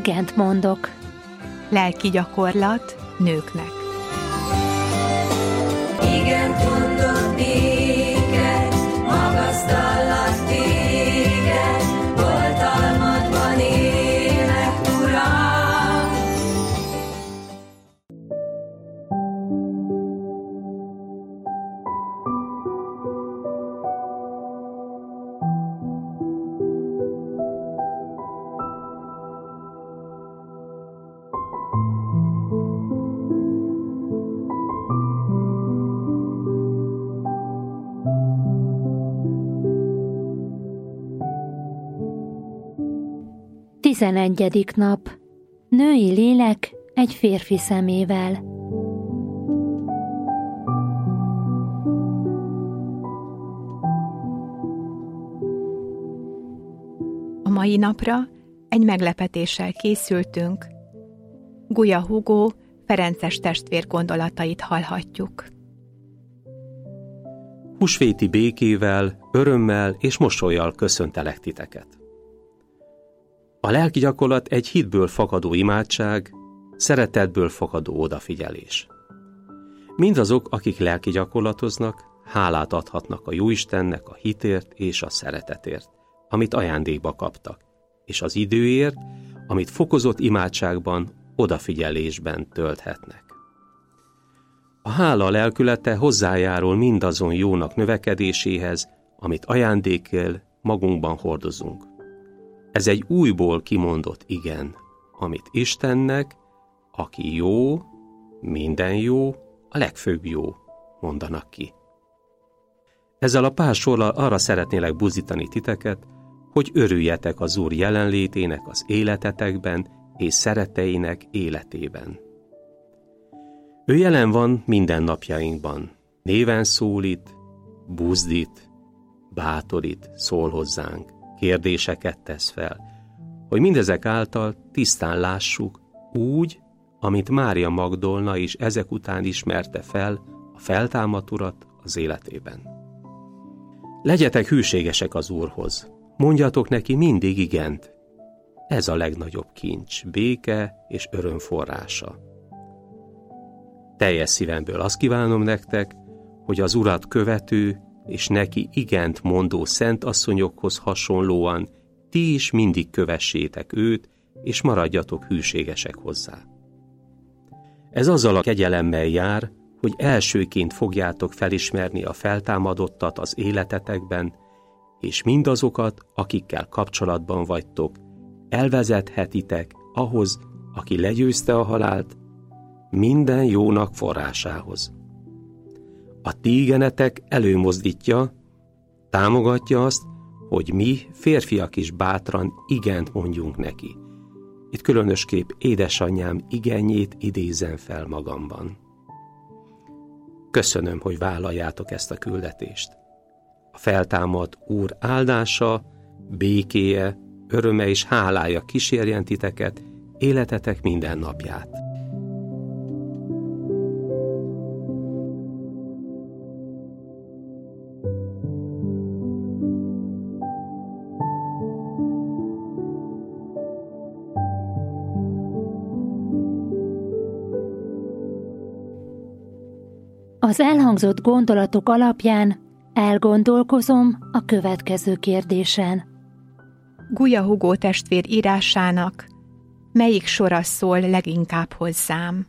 igent mondok. Lelki gyakorlat nőknek. Igent mondok néked, magasztallak téged, oltalmadban élek, Uram. Tizenegyedik nap. Női lélek egy férfi szemével. A mai napra egy meglepetéssel készültünk. Guya Hugo ferences testvér gondolatait hallhatjuk. Húsvéti békével, örömmel és mosollyal köszöntelek titeket. A lelki gyakorlat egy hitből fakadó imádság, szeretetből fakadó odafigyelés. Mindazok, akik lelki gyakorlatoznak, hálát adhatnak a Jóistennek a hitért és a szeretetért, amit ajándékba kaptak, és az időért, amit fokozott imádságban, odafigyelésben tölthetnek. A hála lelkülete hozzájárul mindazon jónak növekedéséhez, amit ajándékkel magunkban hordozunk. Ez egy újból kimondott igen, amit Istennek, aki jó, minden jó, a legfőbb jó, mondanak ki. Ezzel a pár sorral arra szeretnélek buzdítani titeket, hogy örüljetek az Úr jelenlétének az életetekben és szeretteinek életében. Ő jelen van minden napjainkban, néven szólít, buzdít, bátorít, szól hozzánk, kérdéseket tesz fel, hogy mindezek által tisztán lássuk úgy, amit Mária Magdolna is ezek után ismerte fel a feltámadt Urat az életében. Legyetek hűségesek az Úrhoz, mondjatok neki mindig igent. Ez a legnagyobb kincs, béke és öröm forrása. Teljes szívemből azt kívánom nektek, hogy az Urat követő és neki igent mondó szent asszonyokhoz hasonlóan ti is mindig kövessétek őt, és maradjatok hűségesek hozzá. Ez azzal a kegyelemmel jár, hogy elsőként fogjátok felismerni a feltámadottat az életetekben, és mindazokat, akikkel kapcsolatban vagytok, elvezethetitek ahhoz, aki legyőzte a halált, minden jónak forrásához. A ti igenetek előmozdítja, támogatja azt, hogy mi, férfiak is bátran igent mondjunk neki. Itt különösképp édesanyám igenjét idézem fel magamban. Köszönöm, hogy vállaljátok ezt a küldetést. A feltámadt Úr áldása, békéje, öröme és hálája kísérjen titeket, életetek minden napját. Az elhangzott gondolatok alapján elgondolkozom a következő kérdésen. Guya Hugo testvér írásának melyik sora szól leginkább hozzám?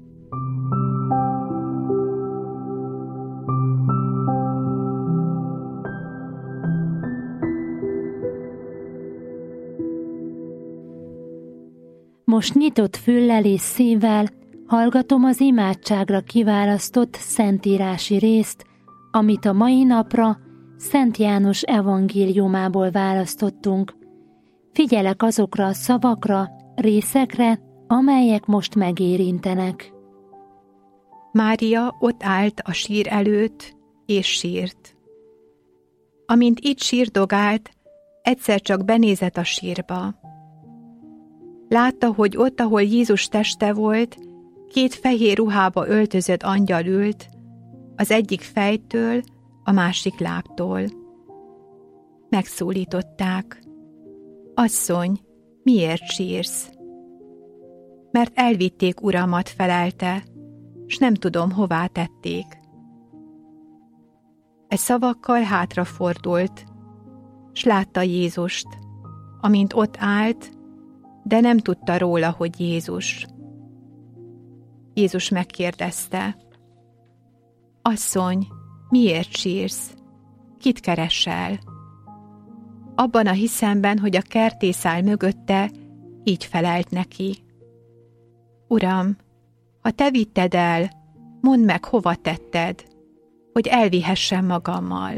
Most nyitott füllel és szívvel hallgatom az imádságra kiválasztott szentírási részt, amit a mai napra Szent János evangéliumából választottunk. Figyelek azokra a szavakra, részekre, amelyek most megérintenek. Mária ott állt a sír előtt, és sírt. Amint itt sírdogált, egyszer csak benézett a sírba. Látta, hogy ott, ahol Jézus teste volt, 2 fehér ruhába öltözött angyal ült, az egyik fejtől, a másik lábtól. Megszólították. Asszony, miért sírsz? mert elvitték uramat, felelte, s nem tudom, hová tették. E szavakkal hátrafordult, s látta Jézust, amint ott állt, de nem tudta róla, hogy Jézus. Jézus megkérdezte, asszony, miért sírsz? Kit keresel? Abban a hiszemben, hogy a kertész áll mögötte, így felelt neki. Uram, ha te vitted el, mondd meg, hova tetted, hogy elvihessem magammal.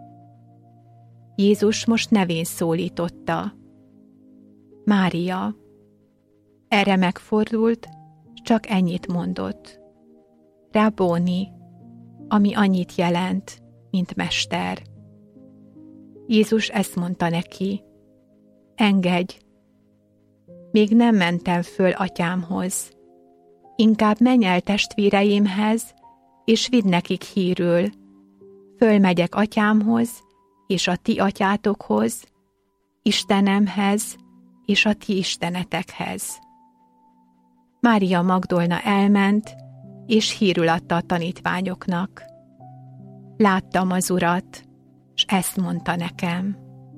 Jézus most nevén szólította. Mária. Erre megfordult, s csak ennyit mondott. Rabboni, ami annyit jelent, mint mester. Jézus ezt mondta neki. Engedj! Még nem mentem föl atyámhoz. Inkább menj el testvéreimhez, és vidd nekik hírül. Fölmegyek atyámhoz, és a ti atyátokhoz, Istenemhez, és a ti istenetekhez. Mária Magdolna elment, és hírül adta a tanítványoknak. Láttam az Urat, s ezt mondta nekem.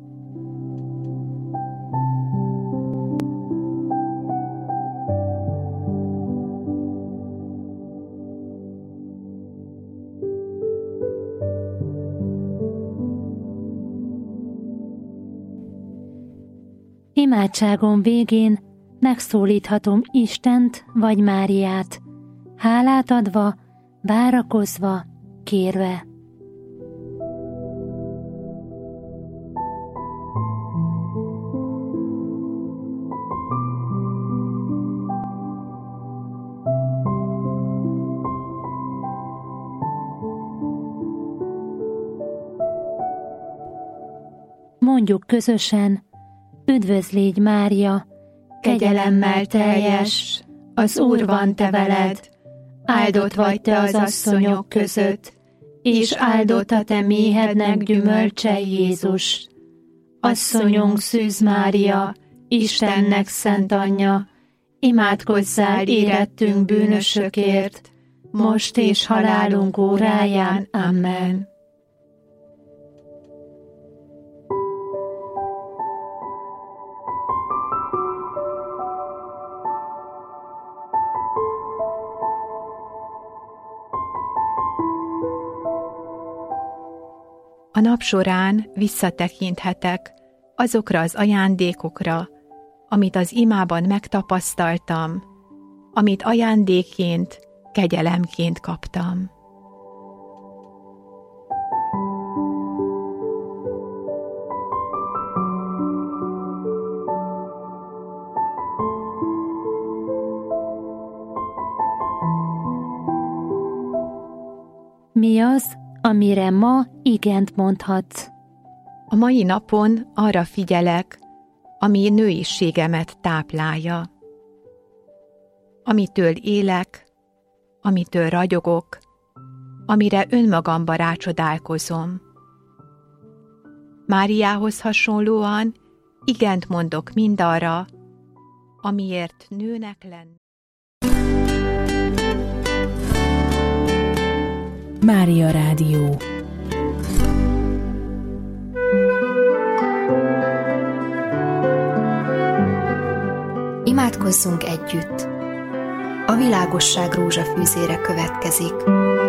Imádságom végén megszólíthatom Istent vagy Máriát, hálát adva, várakozva, kérve. Mondjuk közösen, üdvözl légy, Mária, kegyelemmel teljes, az Úr van te veled, áldott vagy te az asszonyok között, és áldott a te méhednek gyümölcse, Jézus. Asszonyunk Szűz Mária, Istennek szent anyja, imádkozzál érettünk bűnösökért, most és halálunk óráján. Amen. A nap során visszatekinthetek azokra az ajándékokra, amit az imában megtapasztaltam, amit ajándékként, kegyelemként kaptam. Mi az, amire ma igent mondhatsz? A mai napon arra figyelek, ami nőiségemet táplálja. Amitől élek, amitől ragyogok, amire önmagamba rácsodálkozom. Máriához hasonlóan igent mondok mindarra, amiért nőnek lenni. Mária Rádió. Imádkozzunk együtt! A világosság rózsafűzére következik.